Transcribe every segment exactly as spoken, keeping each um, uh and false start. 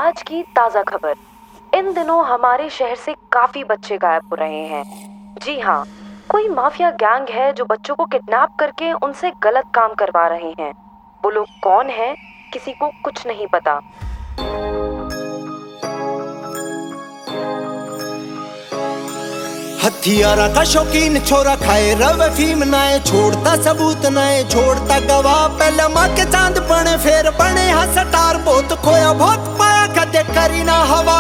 आज की ताज़ा खबर। इन दिनों हमारे शहर से काफी बच्चे गायब हो रहे हैं। जी हाँ, कोई माफिया गैंग है जो बच्चों को किडनैप करके उनसे गलत काम करवा रहे हैं। वो लोग कौन हैं, किसी को कुछ नहीं पता। हथियारा का शौकीन छोरा खाए रवे फीम नाए, छोड़ता सबूत नाए छोड़ता गवाह। पहले माँ के चांद बने फिर बने हाँ सटार, बहुत खोया बहुत पाया कदे करी ना हवा।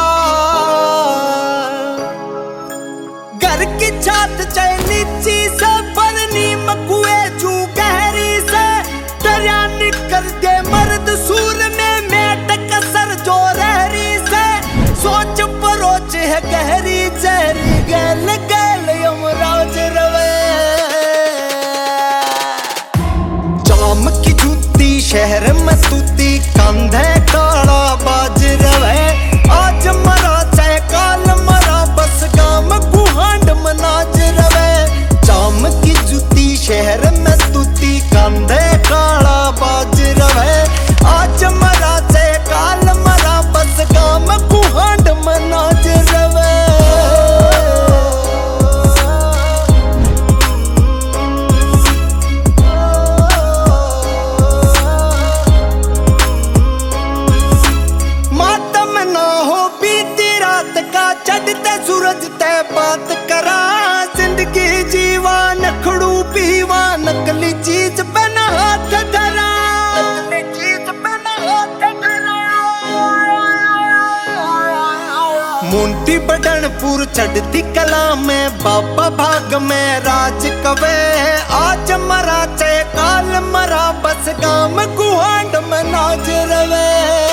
घर की छत चाहे नीची से बरनी मकुए जू गहरी से, दरिया निकल दे मर्द सूर में मेट कसर जो रहरी से। सोच परोच है गहरी जहरी गैल गैल यमराज रवे। जाम की जूती शहर में तूती, कंधे काला बाज रवे। आज मरा चाहे काल मरा बस गाम गुहांड मनाज रवे। जाम की जूती शहर में तूती, कंधे काला बाज रवे। आज मरा चाहे काल मरा बस गाम गुहांड मनाज रवे। मातम ना हो बीती रात का, चढ़ते सूरज ते बात करा। जिंदगी जीवा नखड़ू पीवा, नकली चीज पे ना हाथ धरा। नकली चीज पे ना हाथ धरा। मुंटी बडनपुर चढ़ती कला में, बाबा भाग में राज कवे। आज मरा चाहे काल मरा बस गाम गुहांड में नाज रवे।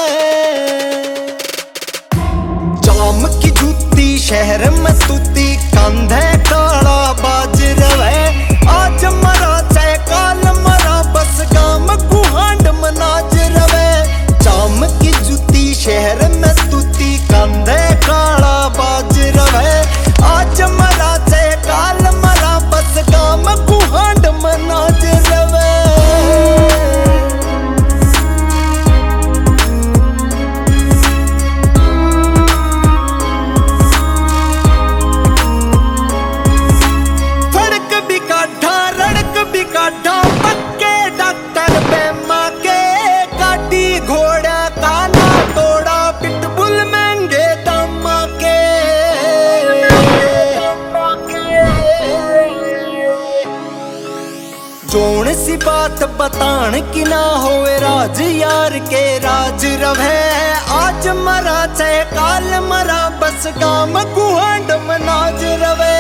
जाम की जूती शहर में तूती, कंधे काला बाज रवे। आज मरा चाहे काल मरा बस गाम गुहांड में नाज रवे। जाम की जूती शहर में तूती, कंधे काला बाज रवे। आज मरा चाहे काल मरा बस गाम गुहांड में नाज रवे। पक्के डॉक्टर बेमा के, गाड़ी घोड़ा काला तोड़ा पिटबुल महंगे दामा के। जोन सी बात बतान की ना होए, राज यार के राज रवे। आज मरा चाहे काल मरा बस गाम गुहांड मनाज रवे।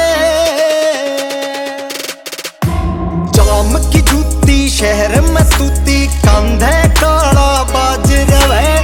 जाम की जूती शहर में तूती, कंधे काला बाज रवे।